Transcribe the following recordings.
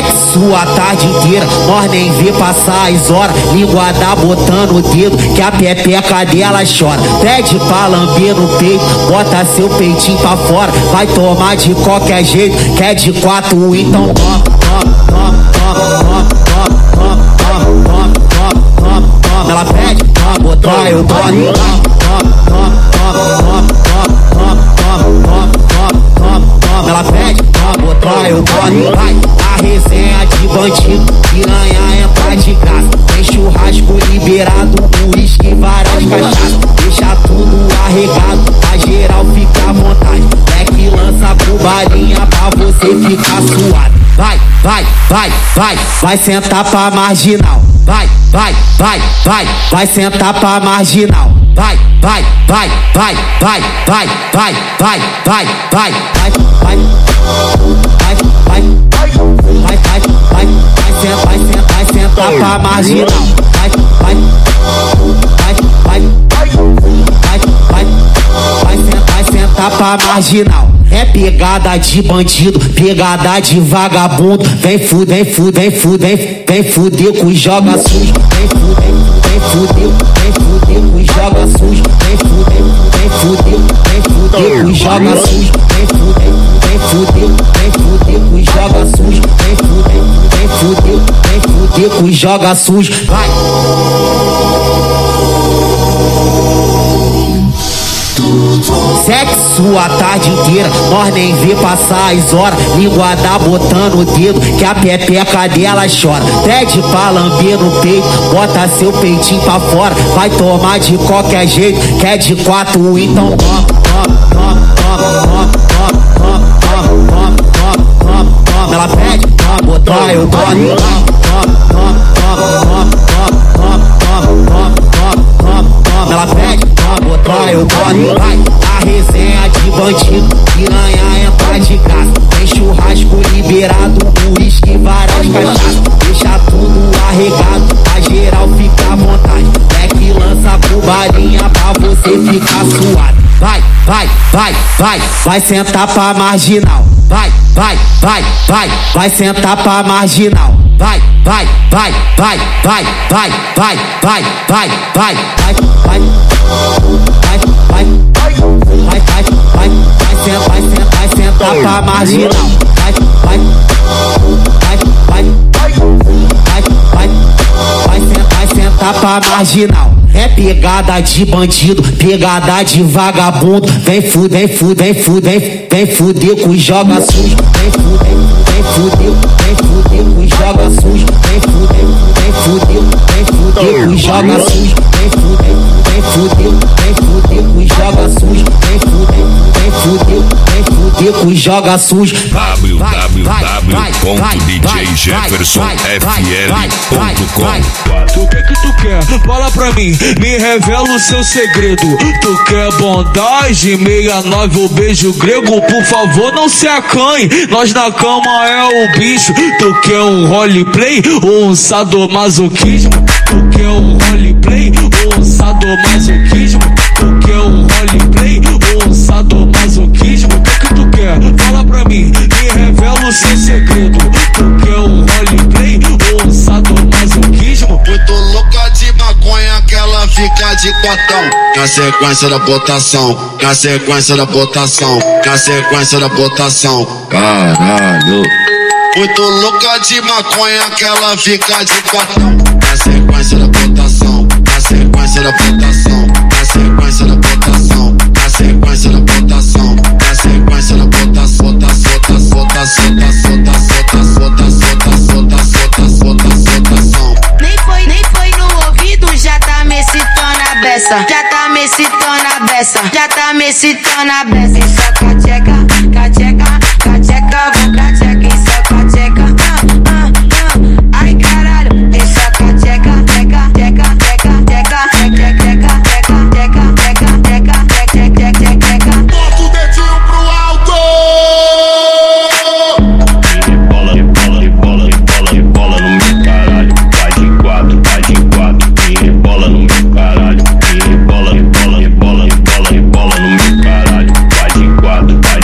Sexo a tarde inteira, nós nem vê passar as horas. Linguada botando o dedo, que a pepeca dela chora. Pede pra lamber no peito, bota seu peitinho pra fora. Vai tomar de qualquer jeito, quer de 4, então toma. Ela pede pra botar, eu boto. Ela pede pra botar, eu boto. Vai, a resenha de bandido, piranha entra de graça. Tem churrasco liberado, uísque, várias cachaças. Deixa tudo arregado, pra geral fica à vontade. É que lança pro balinha pra você ficar suado. Vai, vai, vai, vai, vai sentar pra marginal. Vai, vai, vai, vai, vai sentar pra marginal. Vai, vai, vai, vai, vai, vai, vai, vai, vai, vai, vai, vai, vai sentar pra marginal. Vai, vai, vai sentar pra marginal. É pegada de bandido, pegada de vagabundo. Vem fuder, vem fuder, vem fuder com os joga sujo. Vem fuder, vem fuder, vem fuder com os joga sujo. Vem fuder, vem fuder, vem fuder com os joga sujo. Vem fuder, vem fuder, vem fuder com os joga sujo. Vem fuder, vem fuder, vem fuder com os joga sujo. Vai. Sexo a tarde inteira, nós nem vê passar as horas. Linguada botando o dedo, que a pepeca dela chora. Pede pra lamber no peito, bota seu peitinho pra fora. Vai tomar de qualquer jeito, quer de 4, então toma. Ela pede pra botar, eu boto. Ela pede pra botar, eu boto. Vai, a resenha de bandido, piranha entra de graça. Tem churrasco liberado, uísque, várias cachaças. Deixa tudo arregado, a geral fica à vontade. É que lança pro balinha pra você ficar suado. Vai, vai, vai, vai, vai sentar pra marginal. Vai, vai, vai, vai, vai sentar pra marginal. Vai, vai, vai, vai, vai, vai, vai, vai, vai, vai, vai, vai, vai sentar pra marginal. Vai, vai, vai sentar pra marginal. É pegada de bandido, pegada de vagabundo. Vem fuder, fuder, fuder, vem fuder com os joga sujo. Vem fuder, vem fuder, vem fuder com os joga sujo. Vem fuder, vem fuder, vem fuder com os joga sujo. Vem fuder, vem fuder, vem fuder com os joga sujo. Vem fuder, vem fuder, vem fuder com os joga sujo. www.djjeffersonfl.com. O que tu quer? Fala pra mim, me revela o seu segredo. Tu quer bondade, 69 o beijo grego? Por favor, não se acanhe, nós na cama é o bicho. Tu quer um roleplay ou um sadomasoquismo? Tu quer um roleplay ou um sadomasoquismo? Tu quer um roleplay ou um sadomasoquismo? O que tu quer? Fala pra mim, me revela o seu segredo. Tu quer um roleplay ou um sadomasoquismo? Muito louca de maconha que ela fica de quatão. Na sequência da botação, na sequência da botação, na sequência da botação. Caralho. Muito louca de maconha que ela fica de quatão. Na sequência da botação, na sequência da botação, na sequência da botação, na sequência da botação, na sequência da botação, Nem foi no ouvido, já tá me excitando a beça. Já tá me excitando a beça. Já tá me excitando a beça. Isso é cacheca, cacheca, cacheca, vou cacheca. Isso é cacheca, ai caralho. Isso é cacheca, teca, teca, teca, teca, teca, teca, teca, teca, teca, teca, teca, teca. Bota o dedinho pro alto. Bola no meu caralho. Vai de quatro, e bola no meu caralho. E bola no meu caralho. Vai de quatro,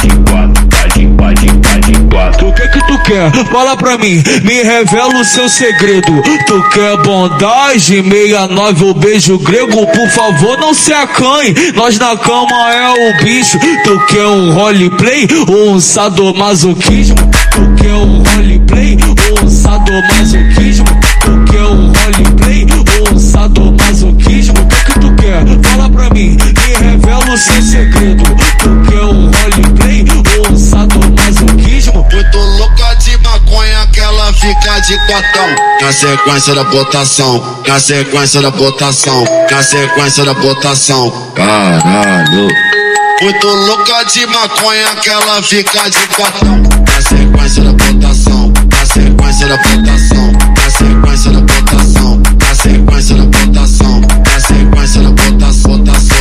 Fala pra mim, me revela o seu segredo. Tu quer bondagem? 69 o beijo grego, por favor não se acanhe. Nós na cama é o bicho. Tu quer um roleplay ou um sadomasoquismo? Tu quer um roleplay ou um sadomasoquismo? Tu quer um roleplay ou um sadomasoquismo? O que tu quer? Fala pra mim, me revela o seu segredo. Tu quer um roleplay ou um sadomasoquismo? Muito louca de maconha que ela fica de quatão. Na sequência da botação, na sequência da botação, na sequência da botação. Caralho. Muito louca de maconha que ela fica de quatão. Na sequência da botação, na sequência da botação, na sequência da botação, na sequência da botação, na sequência da botação,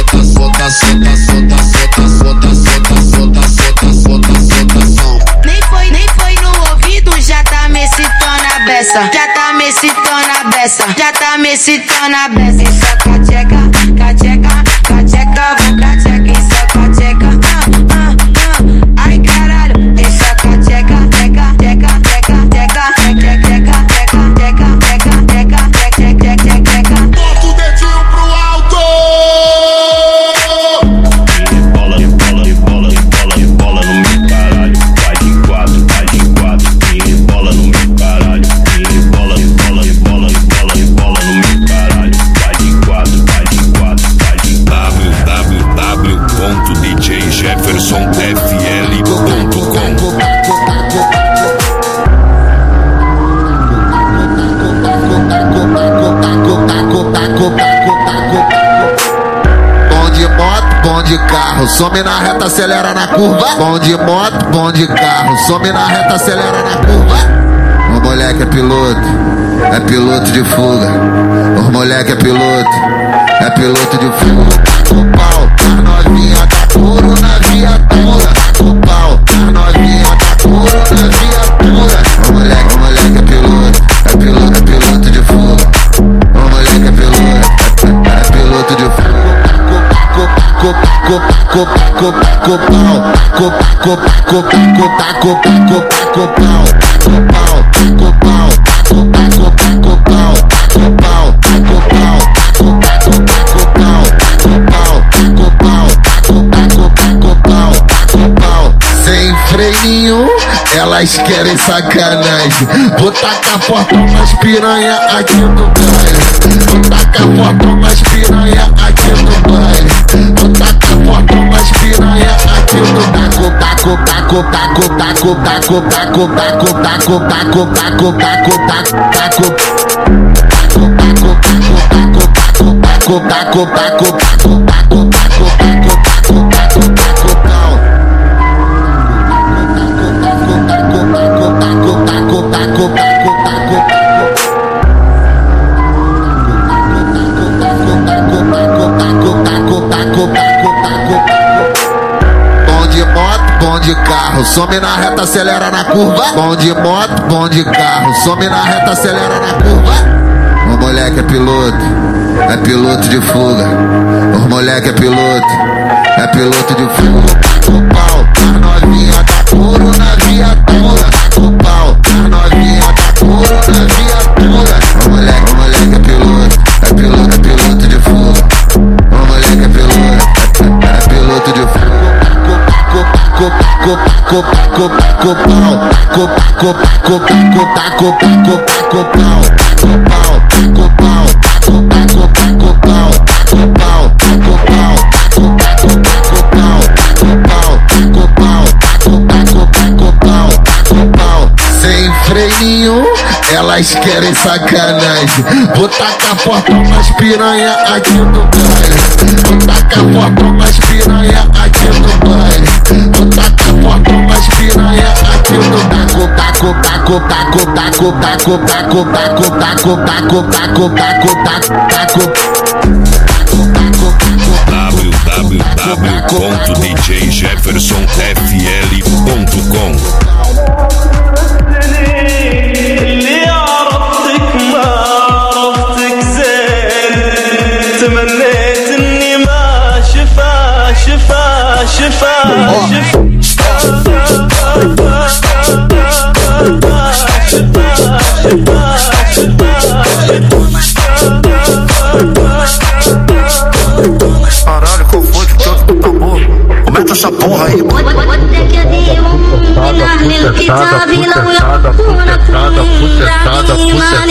Nem foi no ouvido, já tá me excitando a beça. Já tá me excitando a beça. Já tá me excitando a beça. Isso é cateca, cateca, cateca, vou cateca. Isso é cateca, ai caralho. Isso é cateca, teca, teca, teca, teca, teca, teca, teca, teca, teca, teca, teca, teca. Bota o dedinho pro alto! Bola no meu caralho. Vai de quatro, e bola no meu caralho. E bola no meu caralho. Vai de quatro, www.djjeffersonfl.com. Bom de moto, bom de carro, some na reta, acelera na curva. Bom de moto, bom de carro, some na reta, acelera na curva. O moleque é piloto de fuga. O moleque é piloto de fuga. O pau, a novinha tá couro na viatura. O pau, a novinha tá couro na viatura. O moleque é piloto de fuga. O moleque é piloto de fuga. Sem freio, elas querem sacanagem. Vou tacar fortão nas piranha aqui no baile. Vou tacar fortão nas piranha aqui no baile. Vou tacar fortão nas piranha aqui no taco. Bom de carro, some na reta, acelera na curva. Bom de moto, bom de carro, some na reta, acelera na curva. O moleque é piloto de fuga. O moleque é piloto de fuga. O pau, a novinha tá couro na viatura. O pau, a novinha tá couro na viatura. O moleque é piloto de fuga. O moleque é piloto de fuga. Sem freio, elas querem sacanagem. Vou tacar fortão nas piranha aqui no baile. Vou tacar fortão nas piranha aqui no baile. Vou tacar fortão nas piranha aqui no www.djjeffersonfl.com. اللي عرفتك ما عرفتك زين، تمنيت اني ما شفا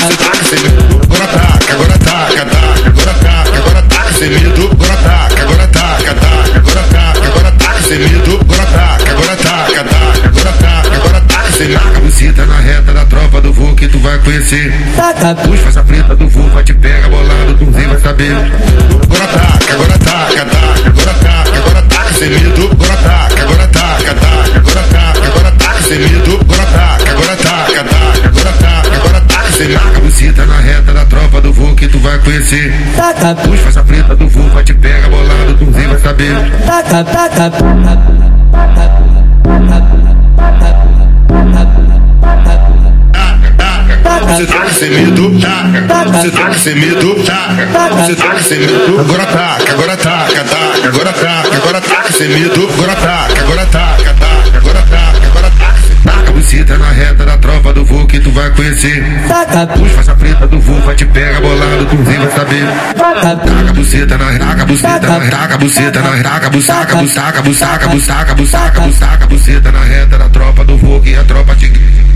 taca sem medo. Agora taca, agora taca, taca. Agora taca, agora taca sem medo. Agora taca, agora taca, taca. Agora taca, agora taca sem medo. Agora taca, agora taca, taca. Agora taca, agora taca sem medo. Taca a buceta na reta da tropa do voo que tu vai conhecer. Os faixa preta do voo vai te pegar bolado, tu vai saber. Agora taca, agora taca, taca. Agora taca, agora taca sem medo. Agora taca, agora taca, taca. Agora taca, agora taca sem medo. Agora taca, agora taca, taca. Agora taca, agora taca sem medo. Taca a buceta na reta da tropa do voo que tu vai conhecer. Os faixa preta do voo vai te pegar bolado, tu vai saber. Você taca sem medo, taca. Você taca sem medo, taca. Você taca sem medo. Agora taca, agora taca, taca. Agora taca, agora taca sem medo. Agora taca, agora taca, taca. Agora taca, agora taca. Taca a buceta na reta da tropa do voo que tu vai conhecer. Os faixa preta do voo vai te pegar bolado, tu vai saber. Taca a buceta na taca a buceta na taca a buceta na taca a buçaca, buçaca, buçaca, buçaca, buçaca, buçaca, buceta na reta da tropa do voo que a tropa te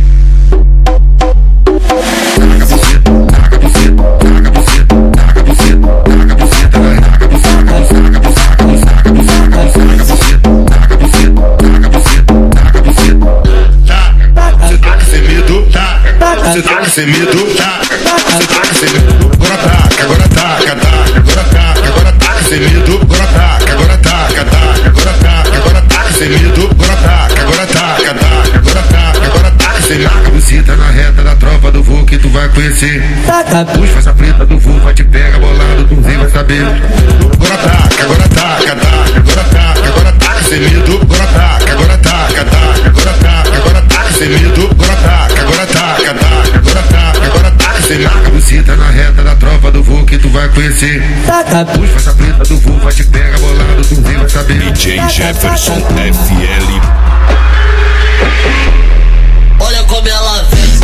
você taca sem medo, taca. Você taca sem medo. Agora taca, agora taca, taca. Agora taca, agora taca sem medo. Agora taca, agora taca, taca. Agora taca, agora taca sem medo. Agora taca, agora taca, taca. Agora taca, agora taca sem medo. Taca a buceta na reta da tropa do voo que tu vai conhecer. Os faixa preta do voo vai te pegar bolado, tu vai saber. Agora taca, agora taca, taca. Agora taca, agora taca sem medo. Agora taca, agora taca, taca. Agora taca, agora taca sem medo. Agora taca, agora taca, taca. Agora taca, agora taca sem medo. Taca a buceta na reta da tropa do voo que tu vai conhecer. Os faixa preta do voo vai te pegar bolado, tu vai saber. DJ Jefferson FL. Olha como ela vem.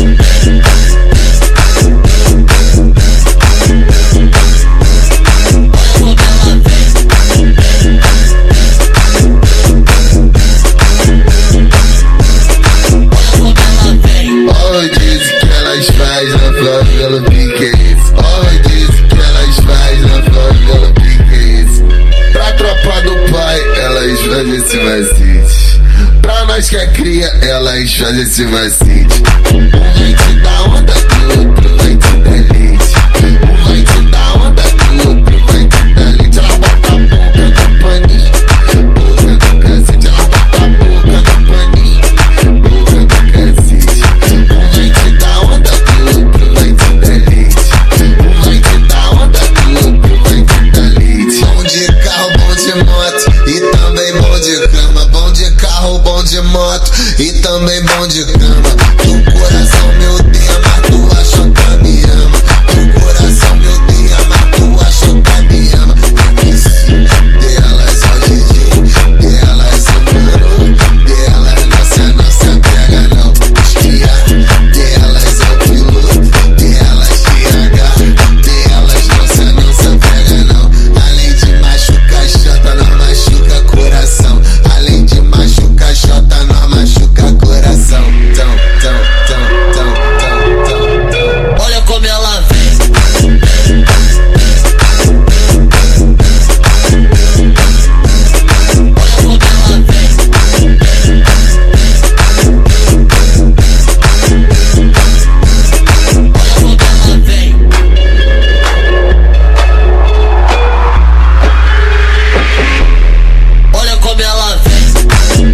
Favela Piquez, oh, diz que elas faz na favela Piquez. Pra tropa do pai, elas fazem esse macete. Pra nós que é cria, elas fazem esse macete. Um vai te dar onda do outro, vai te dar leite. Um vai te dar onda do outro, vai te dar leite. Ela bota a boca no paninho, boca do cacete. Ela bota a boca no paninho, boca do cacete. Um vai te dar onda do outro, vai te dar leite. Um vai te dar onda do outro, vai te dar leite. Bom de carro, bom de moto e também bom de cama. Bom de carro, bom de moto e também bom de cama. Do coração meu odeia, mas tu achou que me ama. Do coração meu odeia, mas tu achou que me ama. Eu me ensino delas ao DJ, delas ao mano, delas não se pega não. Esquia, delas ao piloto, delas GH, delas não se pega não. Além de machucar chota, não machuca coração. Além de machucar chota, não machuca coração. Olha como ela vem. Olha como ela vem.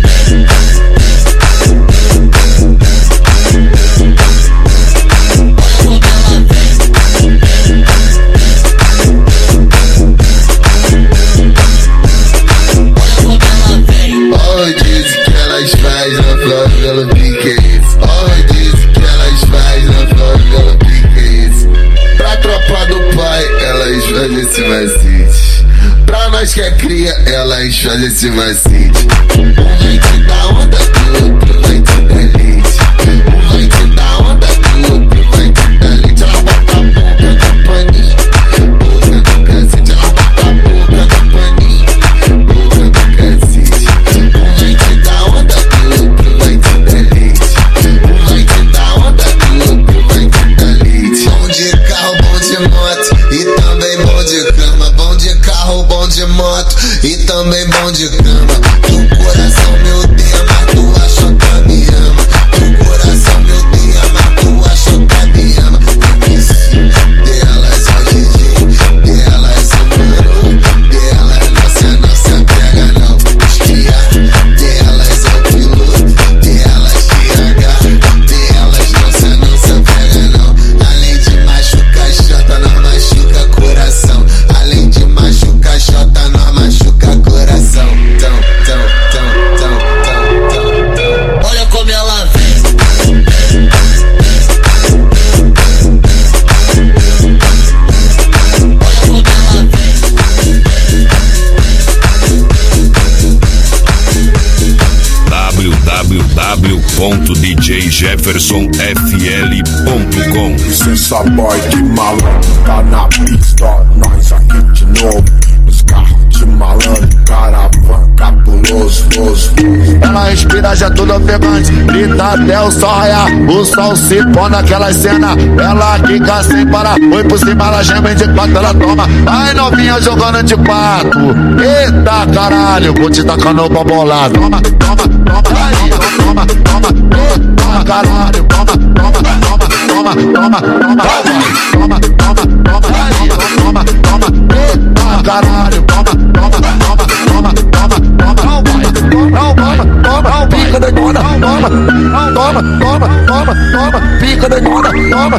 Oh, diz que elas faz na favela Piquez. Oh, diz que elas faz na favela Piquez. Pra tropa do pai, elas fazem esse macete. Pra nós que é cria, elas fazem esse macete. Um vai te dar onda do outro, vai te dar leite. Um vai te dar onda do outro, vai te dar leite. Ela bota a boca no paninho, boca do cacete. Ela bota a boca no paninho, boca do cacete. Um vai te dar onda do outro, vai te dar leite. Um vai te dar onda do outro, vai te dar leite. DJJeffersonFL.com. Licença boy de malandro, tá na pista, nós aqui de novo. Os carros de malandro, caravana, cabuloso. Ela respira já tudo ofegante, grita até o sol raiar. O sol se põe naquela cena, ela quica sem parar. Foi por cima, ela gema de quatro, ela toma. Ai novinha jogando de quatro. Eita caralho, vou te tacando o bobolado. Toma, aí, toma, eita caralho, toma, aí, toma, eita caralho, toma, pica da dona, toma, pica da dona, toma,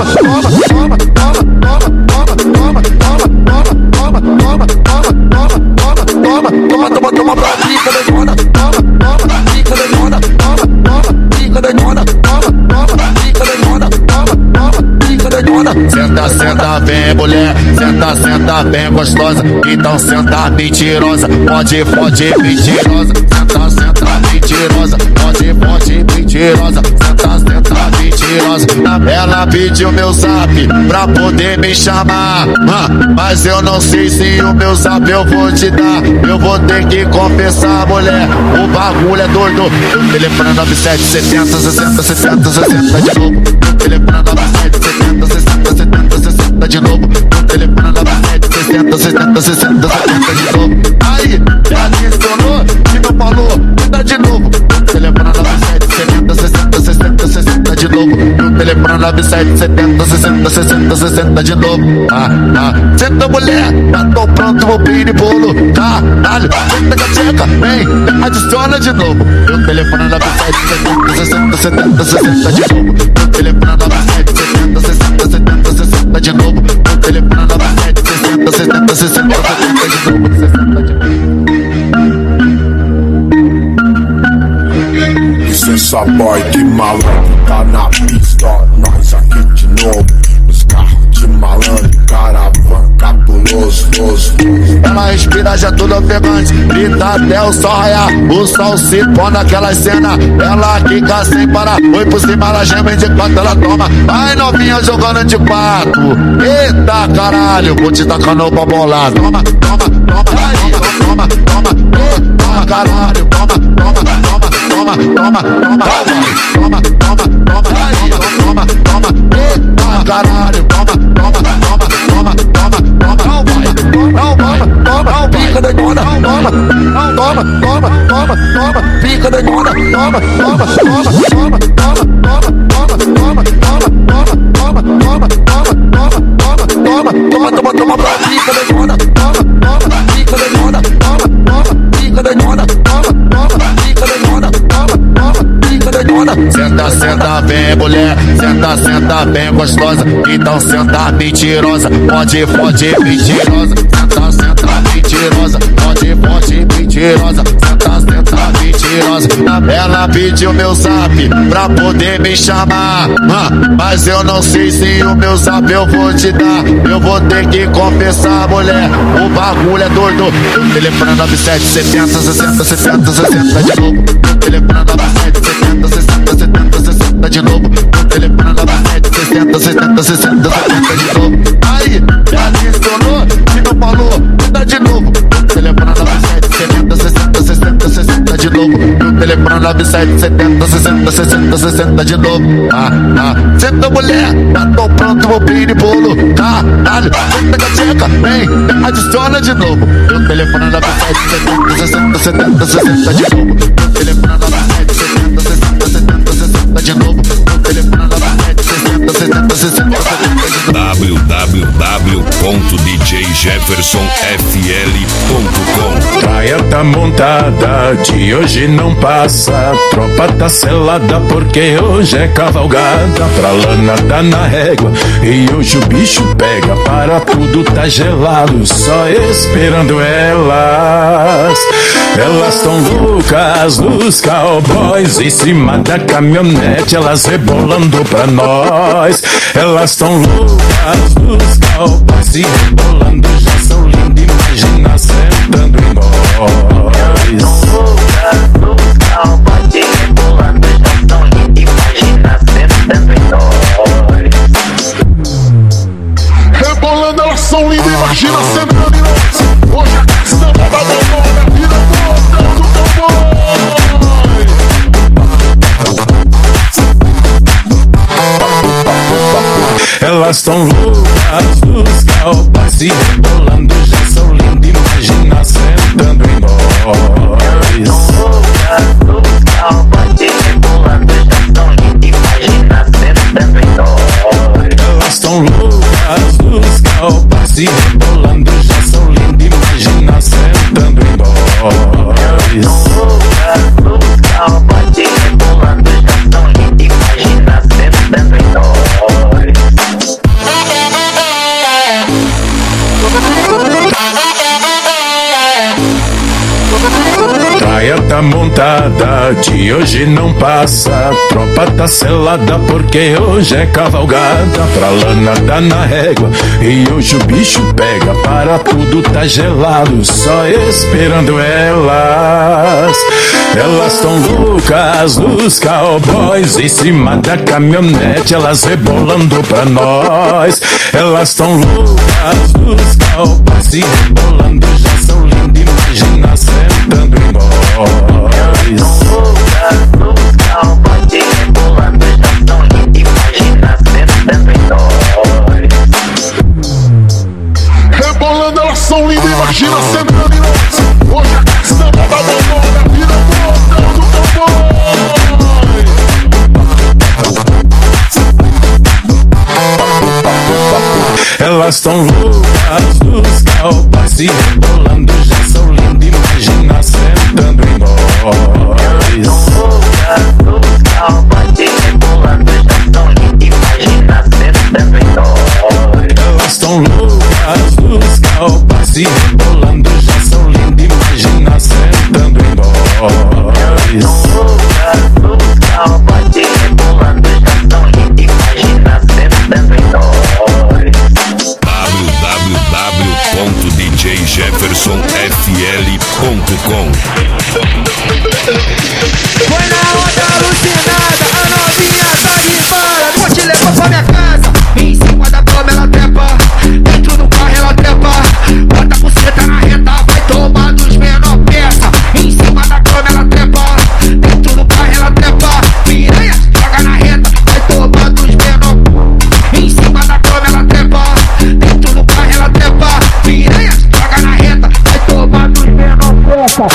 pra pica da dona, pica da dona, pica da dona, pica da dona, pica da dona. Senta bem mulher, senta bem gostosa. Então senta mentirosa, pode mentirosa. Senta mentirosa, pode mentirosa. Senta mentirosa. Ela pediu meu zap pra poder me chamar, mas eu não sei se o meu zap eu vou te dar. Eu vou ter que confessar, mulher, o bagulho é doido. Telefone 9770 60 60 60 de novo. Telefone 9770 60 60 de novo. Telefone 9760 60 60 60 de novo. Aí, já adicionou, se não falou, dá de novo. Telefone 9770 60 60 60 de novo. Telefone 9770 60 60 60 de novo. Senta mulher, já tô pronto, vou pedir bolo. Caralho, senta cacheca, vem, adiciona de novo. Meu telefone 9770 60 60 de novo. Meu telefone 9770 60 70 60 de novo. Meu telefone 9760 60 60 60 de novo. Licença boy de malandro, tá na pista, nós aqui de novo. Os carros de malandro, caravana, cabuloso. Ela respira já tudo ofegante, grita até o sol raiar. O sol se põe naquela cena, ela quica sem parar. Foi por cima, ela gema de quatro, ela toma. Ai novinha jogando de quatro. Eita caralho, vou te tacando o bobolado. Toma, aí, toma, eita caralho, toma, aí, toma, eita caralho, toma, pica da dona, toma, pica da dona, toma, pra pica da dona, pica da dona, pica da dona, pica da dona, pica da dona. Senta bem mulher, senta bem gostosa. Então senta mentirosa, pode mentirosa. Senta mentirosa, pode mentirosa. Senta mentirosa. Ela pediu meu zap pra poder me chamar, mas eu não sei se o meu zap eu vou te dar. Eu vou ter que confessar, mulher, o bagulho é doido. Telefone 9770 60 70 60 de novo. Telefone 9770 60 70 60 de novo. Telefone 9760 60 60 60 de novo. Aí, já adicionou, se não falou, dá de novo. Telefone 9770 60 60 60 de novo. Telefone 9770 60 60 60 de novo. Senta mulher, já tô pronto, vou pedir bolo. Caralho, senta cacheca, vem, adiciona de novo. Meu telefone 9770 60 70 60 de novo. Telefone 9770 60 70 60 de novo. Telefone 9760 60 60 www.djjeffersonfl.com. Praia tá montada, de hoje não passa. Tropa tá selada porque hoje é cavalgada. Pra lana tá na régua e hoje o bicho pega. Para tudo tá gelado, só esperando elas. Elas tão loucas dos cowboys em cima da caminhonete, elas rebolando pra nós. Elas tão loucas dos cowboys se rebolando, já são lindas, imagina sentando em nós. Elas tão loucas dos cowboys se rebolando, já são lindas, imagina Elas tão loucas, os cowboys se rebolando, já são lindas, imagina sentando em nós. Elas tão loucas, os cowboys se rebolando, já são lindas, imagina sentando em nós. Elas tão loucas, os cowboys se rebolando, já são lindas, imagina sentando em nós. Elas tão loucas, os cowboys se rebolando, já são lindas, imagina sentando em nós. Praia tá montada, de hoje não passa. Tropa tá selada porque hoje é cavalgada. Pra lana dá na régua e hoje o bicho pega. Para tudo tá gelado, só esperando elas. Elas tão loucas, os cowboys em cima da caminhonete, elas rebolando pra nós. Elas tão loucas, os cowboys se rebolando, já são lindas, imagina sentando em nós. Elas tão loucas, os cowboys se rebolando, já são lindas, imagina sentando em nós. Rebolando, elas são lindas, imagina sentando em nós. Hoje a samba tá bombando, a vida toda do cowboy. Elas tão loucas, os cowboys se rebolando, já são lindas, imagina sentando em nós. Elas tão loucas, os cowboys se rebolando, já são lindas, imagina sentando em nós. Elas tão loucas, os cowboys se rebolando, já são lindas, imagina sentando em nós. Elas tão loucas, os cowboys se rebolando, já são lindas, imagina sentando em nós. www.djjeffersonfl.com. Foi na onda alucinada, a novinha tá de fora. Vou te levar pra minha casa. Em cima da cama ela trepa, dentro do carro ela trepa. Bota a buceta na reta, vai tomar dos menor peça. Em cima da cama ela trepa, dentro do carro ela trepa. Piranha, joga na reta, vai tomar dos menor. Em cima da cama ela trepa, dentro do carro ela trepa. Piranha, joga na reta, vai tomar dos menor peça.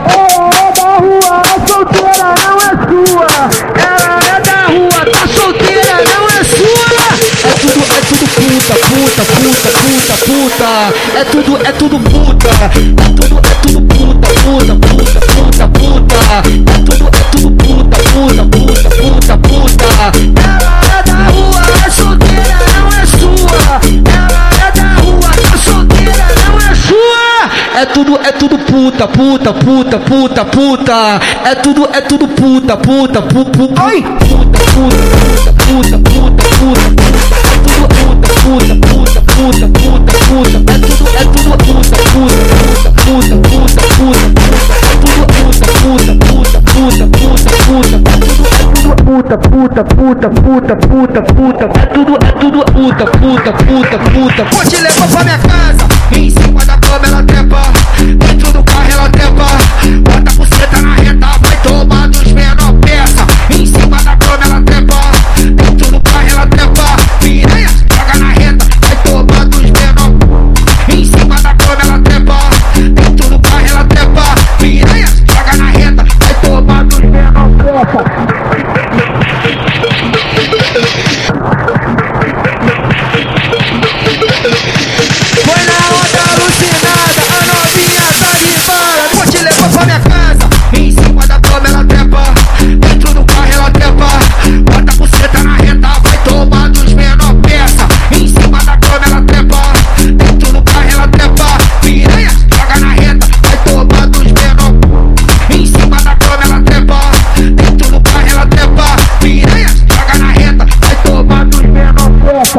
É tudo puta, é tudo puta, puta, puta, puta, puta. É tudo puta, puta, puta, puta, puta. Ela é da rua, é solteira, não é sua. Ela é da rua, é solteira, não é sua. É tudo puta, puta, puta, puta, puta. É tudo puta, puta, puta, ai, puta, puta, puta, puta, puta, puta. Puta, puta, puta, puta, puta, puta. É tudo puta, puta, puta, puta, puta, puta. É tudo puta, puta, puta, puta, puta, puta. É tudo puta, puta, puta, puta, puta, puta. É tudo puta, puta, puta, puta. Vou te levar pra minha casa. Em cima da cama ela trepa, dentro do carro ela trepa. Bota a buceta na reta, vai tomar dos menor peça. Em cima da cama ela trepa, dentro do carro ela trepa. Piranha, joga na reta, vai tomar dos menor. Em cima da cama ela trepa, dentro do carro ela trepa. Piranha, joga na reta, vai tomar dos menor peça. Foi na onda alucinada, a novinha tá de fora. Vou te levar pra minha casa. Em cima da cama ela trepa, dentro do carro ela trepa. Bota a buceta na reta, vai tomar dos menor peça. Em cima da cama ela trepa, dentro do carro ela trepa. Piranha, joga na reta, vai tomar dos menor. Em cima da cama ela trepa, dentro do carro ela trepa. Piranha, joga na reta, vai tomar dos menor peça.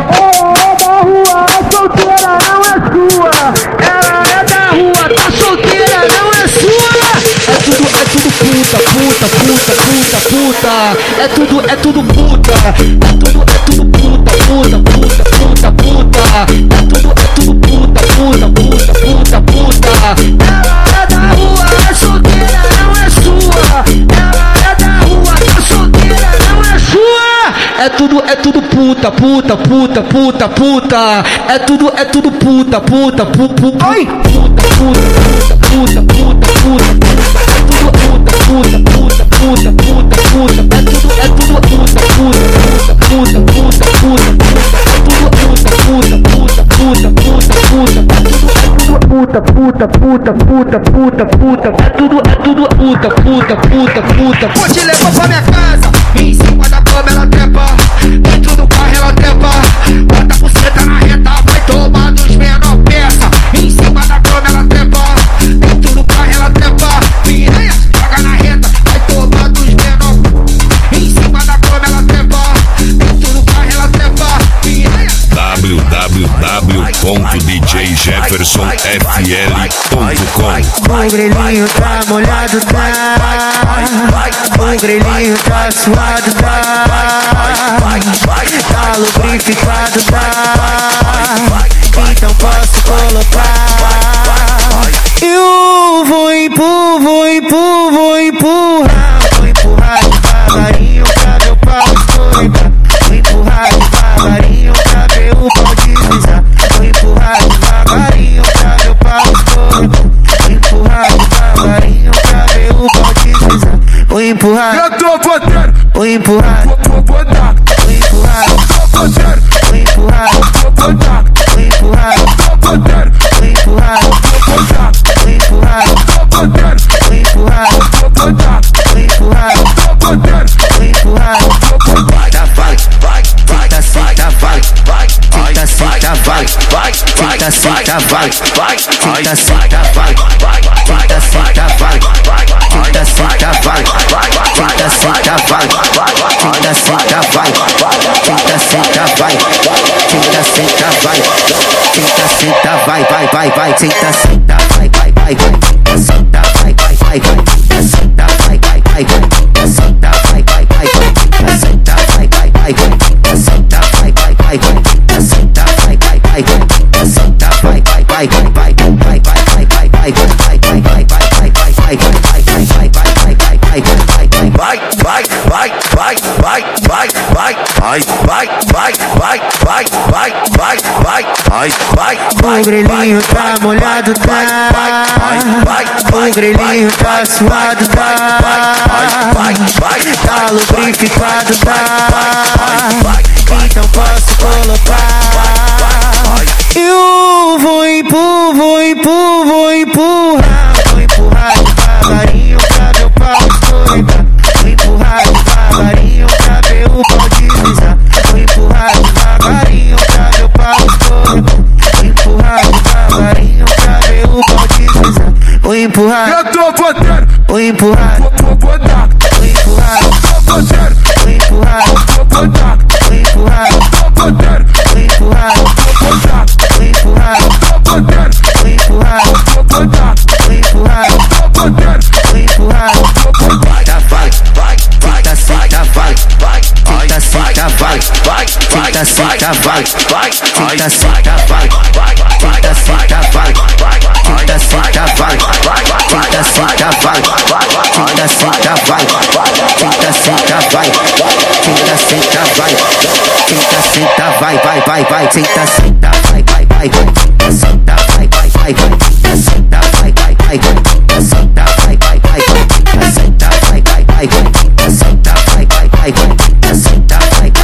É tudo puta, puta, puta, puta, puta, puta. É tudo puta, puta, puta, puta, puta. Ela é da rua, é solteira, não é sua. Ela é da rua, é solteira, não é sua. É tudo tudo puta, puta, puta, puta, puta. É tudo puta, puta, puta. Ai! Puta, puta, puta, puta, puta, puta. É tudo puta, puta, puta, puta, puta, puta. É tudo puta, puta, puta, puta, puta, puta. É tudo puta, puta, puta, puta, puta, puta. É tudo puta, puta, puta, puta, puta, puta. É tudo puta, puta, puta, puta. Vou te levar pra minha casa, em cima da cama ela trepa, dentro do carro ela trepa, bota a buceta na reta, vai tomar dos menor peça. Em cima da cama ela trepa, dentro do carro ela trepa, piranha, joga na reta, vai tomar dos menor. Em cima da cama ela trepa, dentro do carro ela trepa, piranha. www.djjeffersonfl.com. O grelhinho tá molhado, tá. O grelhinho tá suado, tá. Tá lubrificado, tá. Então posso colocar. Eu vou empurrar. Vou empurrar devagarinho pra meu pau escorregar. Vou empurrar devagarinho pra ver o pau deslizar. Vou empurrar devagarinho pra meu pau escorregar. Vou empurrar devagarinho pra ver o pau deslizar. Vou empurrar. Eu tô botando. Vou empurrar. Vou botar. Vou empurrar. Tô botando. Vou empurrar. Vou botar. Vou empurrar. Tô botando. Vou empurrar. Vou botar. Vou empurrar. Tô botando. Vou empurrar. Vou botar. Vou empurrar. Tô botando. Vou empurrar. Tá vai, tenta senta vai, tenta senta vai, tenta senta vai, tenta senta vai, tenta senta vai, tenta senta vai, tenta senta vai, tenta senta vai, tenta senta vai, tenta senta vai, tenta senta vai, vai, tenta senta vai, tenta senta vai, tenta senta vai, senta vai, senta vai, senta vai, senta O grelhinho tá molhado, tá. O grelhinho tá suado, tá. Tá lubrificado, tá. Então posso colocar. Eu vou empurrar. Vou empurrar devagarinho pra meu pau escorregar. Vou empurrar devagarinho pra ver o pau deslizar. Vou empurrar devagarinho pra meu pau escorregar. Vou empurrar devagarinho pra ver o pau deslizar. Vou empurrar. Eu tô botando. Vou empurrar. Vou botar. Vou empurrar. Tô botando. Vou empurrar. Vou botar. Vou empurrar. Tô botando. Vou empurrar. Vou botar. Vou empurrar. Tô botando. Vou empurrar. Vou botar. Vou empurrar. Tô botando. Vou empurrar. Tá vai, tenta senta vai, tenta senta vai, tenta senta vai, tenta senta vai, tenta senta vai, tenta senta vai, tenta senta vai, tenta senta vai, tenta senta vai, tenta senta vai, tenta senta vai, tenta senta vai, tenta senta vai, tenta senta vai, senta vai, senta vai, senta vai, senta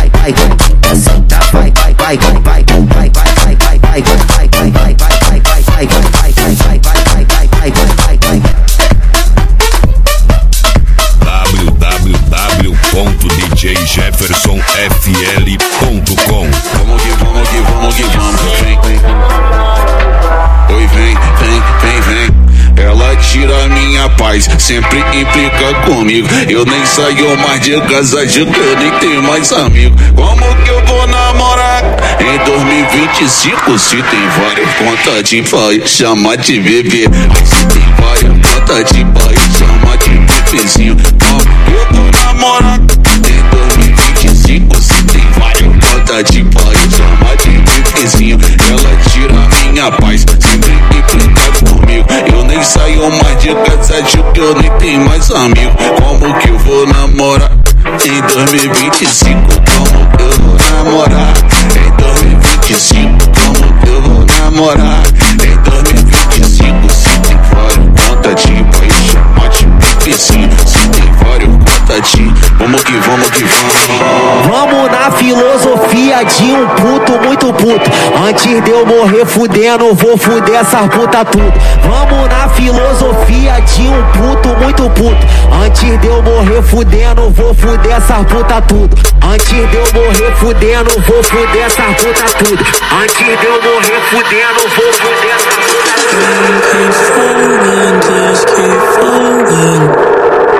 www.djjeffersonfl.com. Vamos que vamos, vem. Oi, vem. Ela tira minha paz, sempre implica comigo. Eu nem saio mais de casa, de que eu nem tenho mais amigo. Como que eu vou namorar em 2025? Se tem várias contas de pai, chama de bebê. Se tem várias contas de pai, chama de bebezinho. Como eu vou namorar em 2025? Se tem várias contas de pai, chama de bebezinho. Ela tira minha paz, sempre implica comigo. comigo. Eu nem saio mais de casa de que eu nem tenho mais amigo. Como que eu vou namorar em 2025? Como que eu vou namorar em 2025? Como que eu vou namorar em 2025? Se tem vários contatinhos, vai chamar de vizinho. Se tem vários contatinhos, vamos que vamos que vamos. Vamos na filosofia de um puto muito puto. Antes de eu morrer fudendo, vou fuder essas puta tudo. Vamos na filosofia de um puto muito puto. Antes de eu morrer fudendo, vou fuder essas puta tudo. Antes de eu morrer fudendo, vou fuder essas puta tudo. Antes de eu morrer fudendo, vou fuder essas puta tudo. Just keep falling.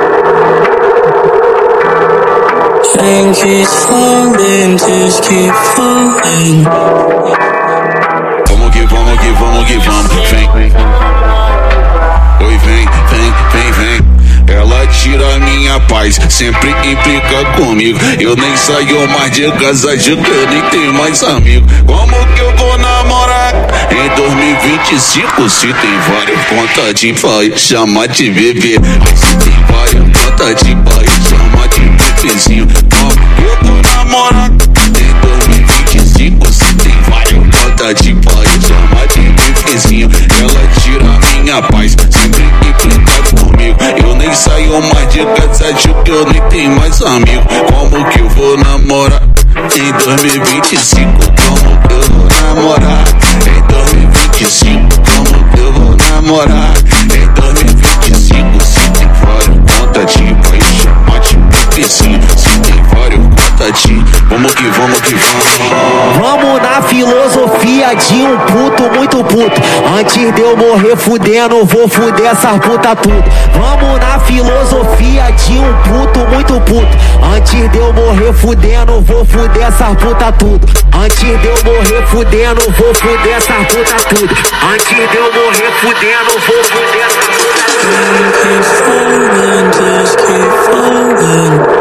Rain keeps falling, just keep falling. Vamos que vamos que vamos que vamos. Vem. Oi, vem. Ela tira minha paz, sempre implica comigo. Eu nem saio mais de casa de que eu nem tenho mais amigo. Como que eu vou namorar em 2025? Se tem vários contatinhos, vai chamar de bebê. Se tem vários contatinhos, vai chamar de bebezinho. Como que eu vou namorar em 2025? Se tem vários contatinhos, vai chamar de bebezinho. Ela tira minha paz, sempre implica comigo. Eu nem saio mais de casa de que eu nem tenho mais amigo. Como que eu vou namorar em 2025? Como que eu vou namorar em 2025? Como que eu vou namorar em 2025? Se tem vários contatinhos, vai chamar de bebezinho. Se tem vários contatinhos, vamos que vamos que vamos. Vamos na filosofia de um puto muito puto. Antes de eu morrer fudendo, vou fuder essas puta tudo. Vamos na filosofia de um puto muito puto. Antes de eu morrer fudendo, vou fuder essas puta tudo. Antes de eu morrer fudendo, vou fuder essas puta tudo. Antes de eu morrer fudendo, vou fuder essas puta tudo. Just keep falling.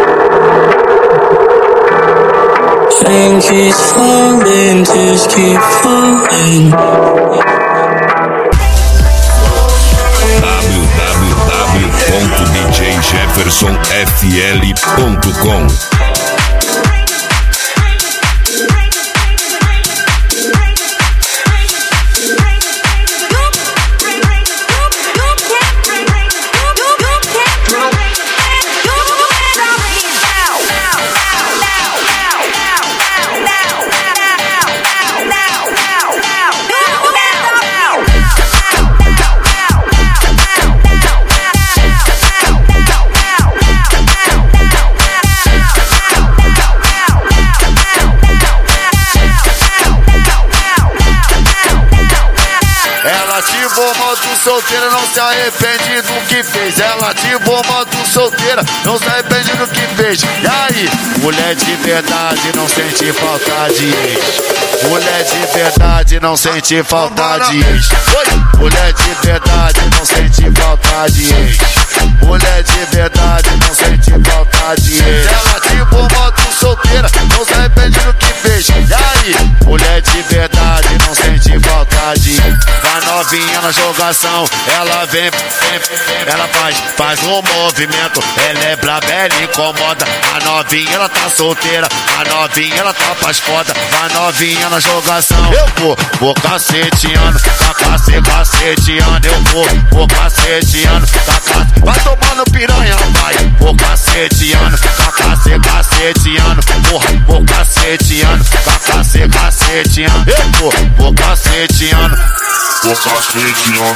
Rain keeps falling, just keep falling. www.djjeffersonfl.com Solteira não se arrepende do que fez. Ela ativou modo solteira, não se arrepende do que fez. E aí, mulher de verdade não sente falta de ex. Mulher de verdade não sente falta de ex. Mulher de verdade não sente falta de ex. Mulher de verdade não sente falta de ex. Ela ativou modo solteira, não se arrepende do que fez. E aí, mulher de verdade não sente falta de ex. Vai novinha na jogação, ela vem, ela faz um movimento. Ela é braba, ela incomoda. A novinha ela tá solteira, a novinha ela tá pras foda. Vai novinha na jogação, eu vou caceteando, tá caceteando, eu vou caceteando, tá vai tomando piranha, vai, vou caceteando, tá caceteando, porra, vou caceteando, tá caceteando, eu vou caceteando, vou caceteando.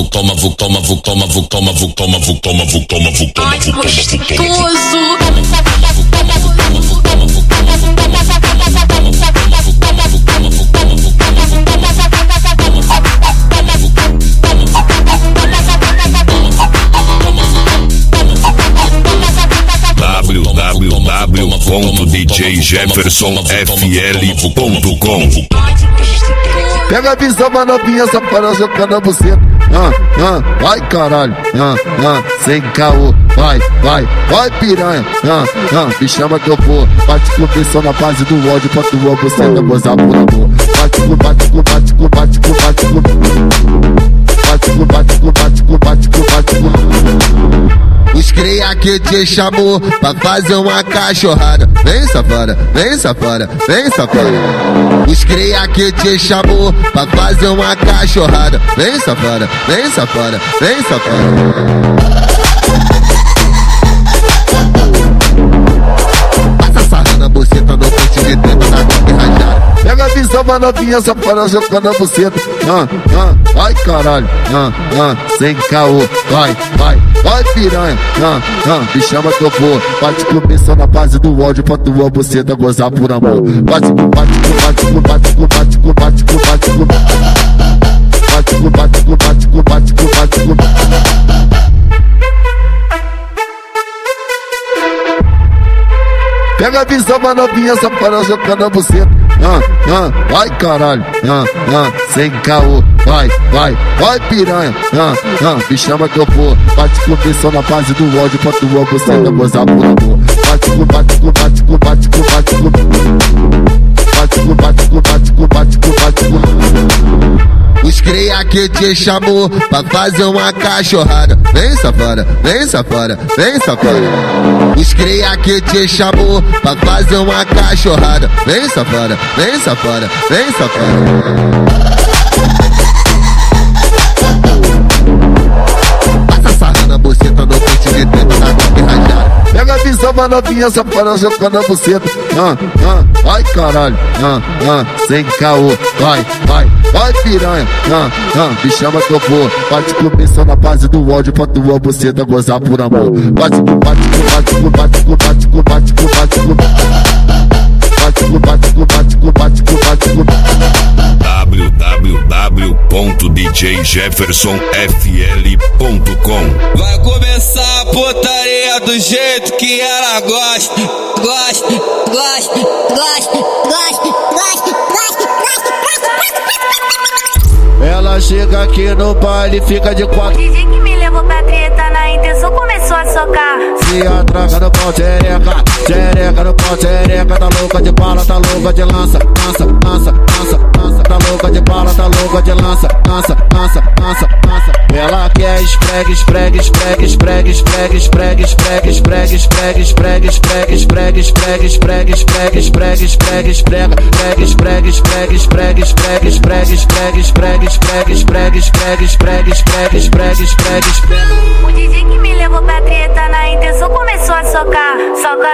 www.djjeffersonfl.com. Pega a visão, manovinha, essa para jogando a buceta. Vai caralho, sem caô, vai piranha, me chama que eu vou. Bate começou na base do ódio pra tua buceta gozar por amor. Bate. Os cria que te chamou pra fazer uma cachorrada. Vem safada. Os cria que te chamou pra fazer uma cachorrada. Vem safada. Passa sarrando a buceta no pente de dentro da coca rajada. Pega a visão, manovinha, só para jogando a buceta. Vai caralho, sem caô, vai piranha, me chama que eu vou. Bate começou na base do ódio pra tua buceta gozar por amor. Bate. Pega a visão, manovinha, só para jogando a buceta. Vai caralho, sem caô, vai piranha, me chama que eu vou. Bate começou na base do ódio pra tua buceta gozar por amor. Bate. Os cria que te chamou pra fazer uma cachorrada. Vem safada. Os cria que te chamou pra fazer uma cachorrada. Vem safada. Passa sarrando a buceta no pente de dentro da coca rajada. Pega a visão, manovinha, só para jogando a buceta. Vai caralho, sem caô, vai piranha, me chama que eu vou. Bate começou na base do ódio pra tua buceta gozar por amor. Bate. www.djjeffersonfl.com. Vai começar a putaria do jeito que ela gosta. Ela chega aqui no baile e fica de quatro. DJ que me levou pra treta na intenção começou a socar. Se atraca no pau, xereca no pau, xereca. Tá louca de bala, tá louca de lança. Tá louca de bala, tá louca de lança. Ela quer esfregue. O DJ que me levou pra treta na intenção começou a socar. Soca,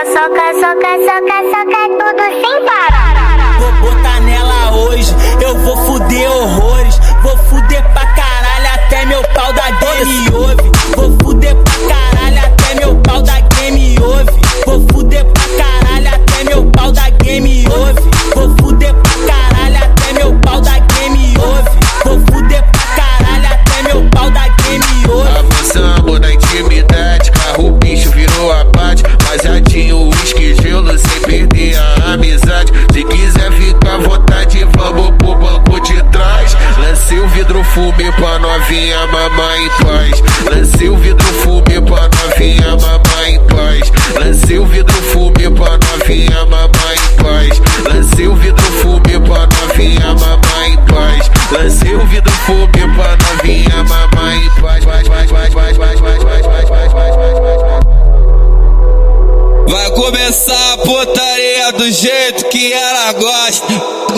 tudo sem parar. Vou botar nela hoje, eu vou fuder horrores. Vou fuder pra caralho até meu pau da game ouve. Vou fuder pra caralho até meu pau da game ouve. Vou fuder pra caralho até meu pau da game ouve. Vou fuder pra caralho até meu pau da game ouve. Vou fuder pra caralho até meu pau da game ouve. Avançamos na intimidade, carro bicho virou abate. Baseadinho, uísque, gelo, sem perder a amizade. Se quiser ficar à vontade, vamos pro banco de trás. Lancei o vidro fumê pra novinha mamar em paz. Lancei o vidro fumê pra novinha mamar em paz. Lancei o vidro fumê pra novinha mamar em paz. Lancei o vidro fumê pra novinha mamar em paz. Lancei o vidro fumê pra novinha mamar em paz. Vai começar a putaria do jeito que ela gosta.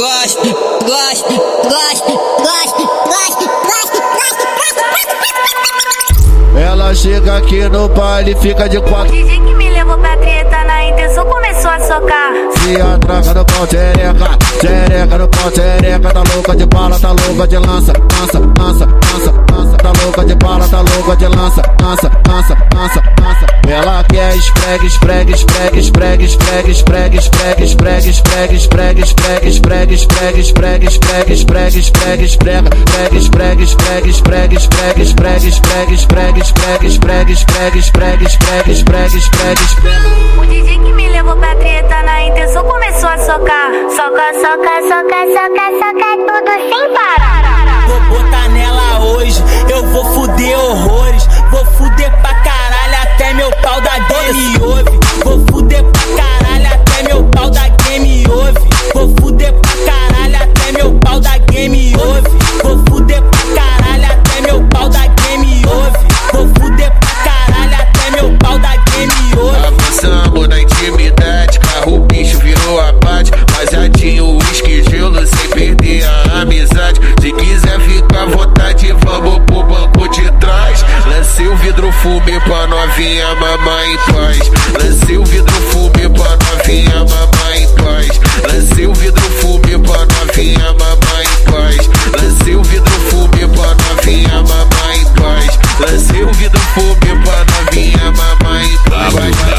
Ela chega aqui no baile e fica de quatro. O DJ que me levou pra treta na intenção começou a socar. Se novinha tranca no pau xereca, xereca no pau xereca. Tá louca de bala, tá louca de lança, lança, lança, lança, lança. Tá louca de bala, tá louca de lança, lança, lança, lança, lança. Ela quer esfregue, esfregue, esfregue, esfregue, esfregue, esfregue, esfregue, esfregue, esfregue, esfregue, esfregue, esfregue, esfregue, esfregue, esfregue, esfregue, esfregue, esfrega, esfregue, esfregue, esfregue, esfregue, esfregue, esfregue, esfregue, esfregue, esfregue, esfregue, esfregue, esfregue, esfregue, esfregue, esfregue. O DJ que me levou pra treta na intenção começou a socar. Soca, soca, soca, soca, soca, tudo sem parar. Vou botar nela hoje, eu vou fuder horrores. Vou fuder pra caralho até meu pau da game ouve. Vou fuder pra caralho até meu pau da game ouve. Vou fuder pra caralho até meu pau da game ouve. Vou fuder pra caralho até meu pau da game ouve. Vou fuder pra caralho até meu pau da game ouve. Avançamos na intimidade, carro o bicho virou abate. Baseadinho, uísque, gelo, sem perder a amizade. Se quiser ficar à vontade, vamos pro banco de trás. Lancei o vidro fumê pra novinha mamar em paz. Lancei o vidro fumê pra novinha mamar em paz. Lancei o vidro fumê pra novinha mamar em paz. Lancei o vidro fumê pra novinha mamar em paz. Lancei o vidro fumê pra novinha mamar em paz.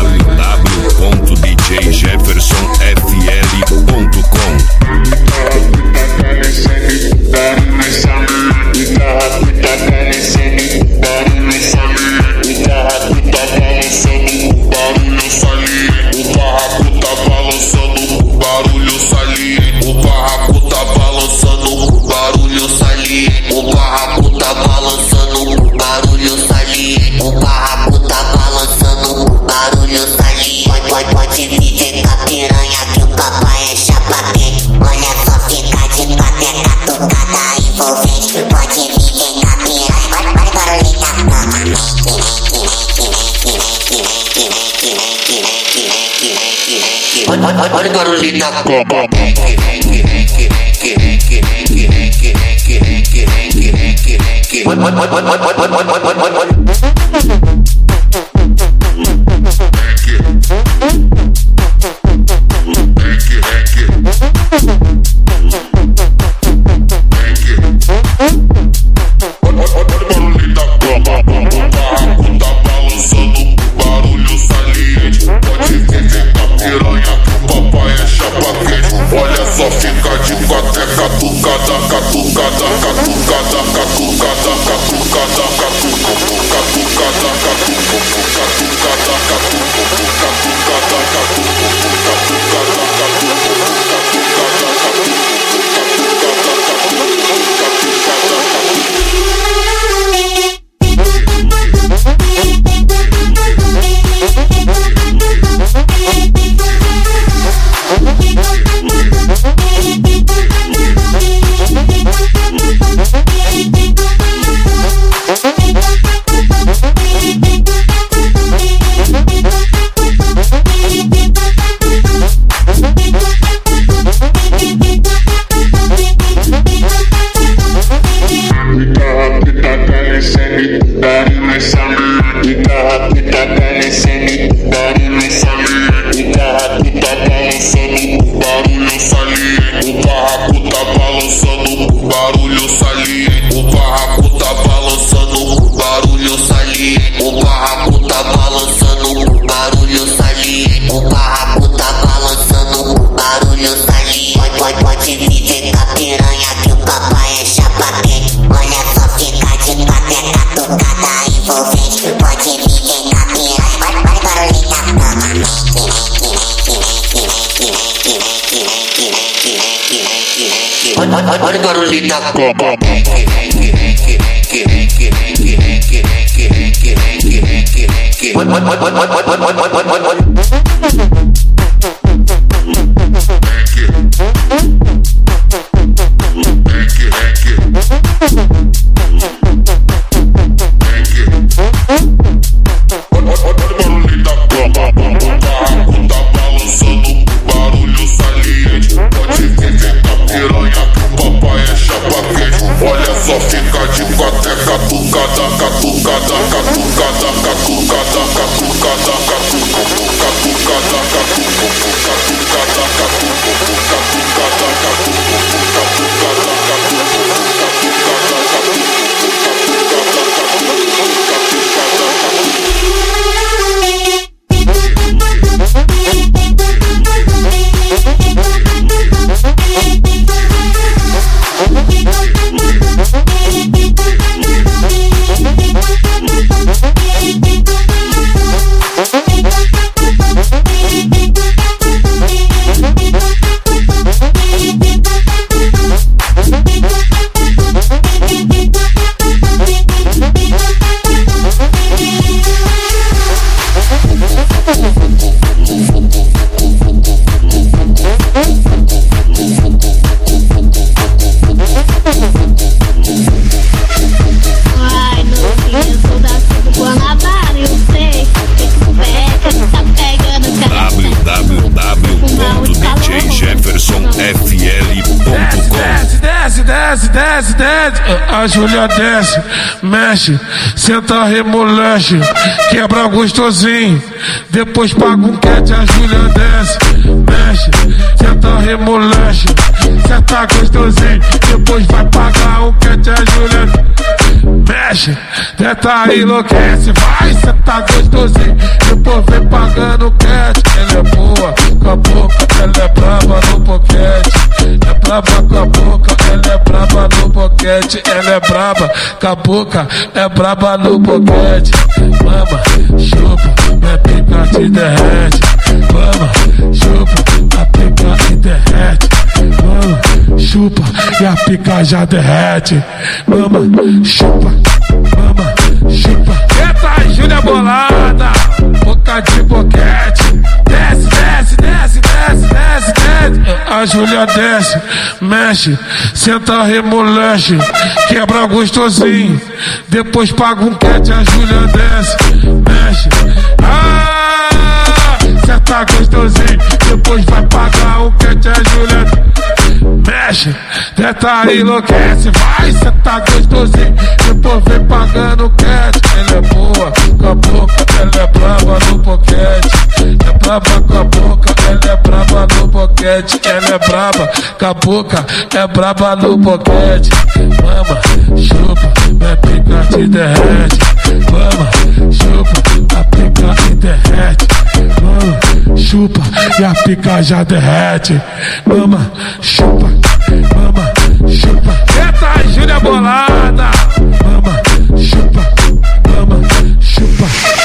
www.djjeffersonfl.com Pode viver com a piranha que o papai é chapa quente. Olha só, fica de pateca, tocada envolvente. Pode viver com a piranha, olha o barulho da cama. Olha o barulho da cama. Olha só, fica de pateca, catucada, catucada, catucada, catucada, catucada, catucada, Olha o barulho da cama. Olha só, fica de pateca, catucada, catucada, catucada, catucada, catucada, catucada, catucada. desce, desce, desce. A Júlia desce, mexe, senta, remolexe, quebra gostosinho. Depois paga um cat, a Júlia desce, mexe, senta, remolexe, senta gostosinho. Depois vai pagar um cat, a Júlia mexe, tenta enlouquece, vai, cê tá gostosinho. Depois vem pagando o cat. Ela é boa com a boca, ela é braba no boquete. É braba com a boca, ela é braba no boquete. Ela é braba com a boca, é braba no boquete. Mama, chupa, minha pica te derrete. Mama, chupa, a pica e derrete. Mama, chupa e a pica já derrete. Mama, chupa, mama, chupa. Eita, Júlia bolada, boca de boquete. Desce, desce, desce, desce, desce, desce. A Júlia desce, mexe, senta, remolexe, quebra gostosinho. Depois paga um cat, a Júlia desce, mexe. Cê tá gostosinho. Depois vai pagar um cat, a Júlia mexe, tenta enlouquece, vai, cê tá gostosinho. Depois vem pagando o cat. Ela é boa com a boca, ela é braba no boquete. É braba com a boca, ela é braba no boquete. Ela é braba com a boca, é braba no boquete. Mama, chupa, minha pica te derrete. Mama, chupa, a pica e derrete. Mama, chupa e a pica já derrete. Mama, chupa, mama, chupa. Eita, Júlia bolada. Mama, chupa, mama, chupa.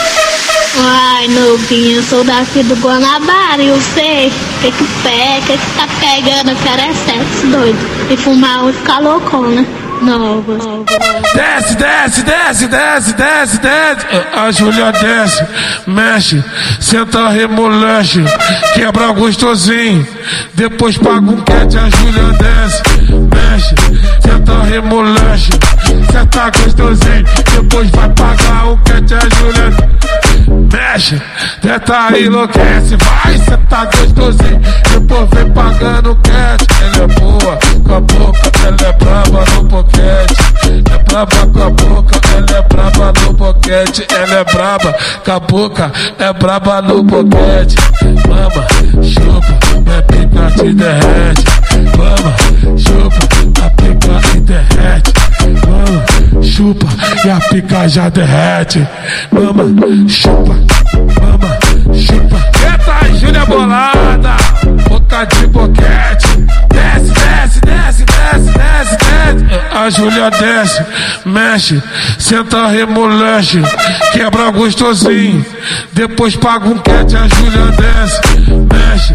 Ai, novinha, sou daqui do Guanabara e eu sei que pega, que tá pegando, eu quero é sexo doido. E fumar e ficar loucona. Nova. Desce, desce, desce, desce, desce, desce. A Júlia desce, mexe, senta, remolexe, quebra gostosinho. Depois paga um cat, a Júlia desce, mexe, senta, remolexe, senta gostosinho. Depois vai pagar um cat, a Júlia mexe, tenta enlouquece, vai, cê tá gostosinho. Depois vem pagando o cat. Ela é boa com a boca, ela é braba no boquete. É braba com a boca, ela é braba no boquete. Ela é braba com a boca, é braba no boquete. Mama, chupa, minha pica te derrete. Mama, chupa, a pica e derrete. Mama, chupa e a pica já derrete. Mama, chupa, mama, chupa. Eita, Júlia bolada, boca de boquete. Desce, desce, desce, desce, desce, desce. A Júlia desce, mexe, senta, remolexe, quebra gostosinho. Depois paga um cat, a Júlia desce, mexe.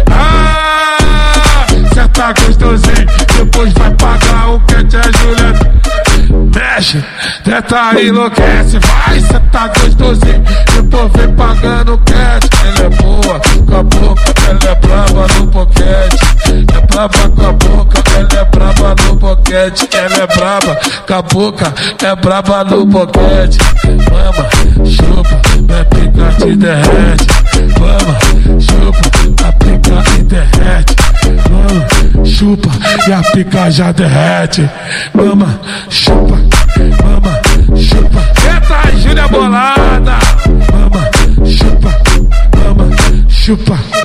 Cê tá gostosinho. Depois vai pagar um cat, a Júlia mexe, tenta enlouquece, vai, cê tá gostosinho. Depois vem pagando o cat. Ela é boa com a boca, ela é braba no boquete. É braba com a boca, ela é braba no boquete. Ela é braba com a boca, é braba no boquete. Mama, chupa, minha pica te derrete. Mama, chupa, a pica e derrete. Mama, chupa e a pica já derrete. Mama, chupa, mama, chupa. Eita, Júlia bolada. Mama, chupa, mama, chupa.